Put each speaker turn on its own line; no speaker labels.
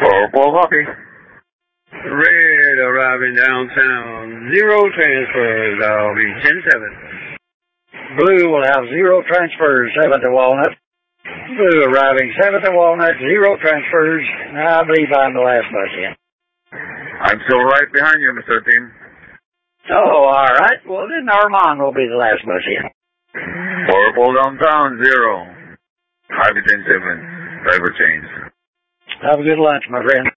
Purple copy.
Red arriving downtown. 0 transfers. I'll be 10-7.
Blue will have 0 transfers, 7 to Walnut. Blue arriving 7 to Walnut, 0 transfers. I believe I'm the last bus in.
I'm still right behind you, Mr. 13.
Oh, all right. Well, then Armand will be the last bus in.
Purple downtown, 0. I'll be 10-7. Driver change.
Have a good lunch, my friend.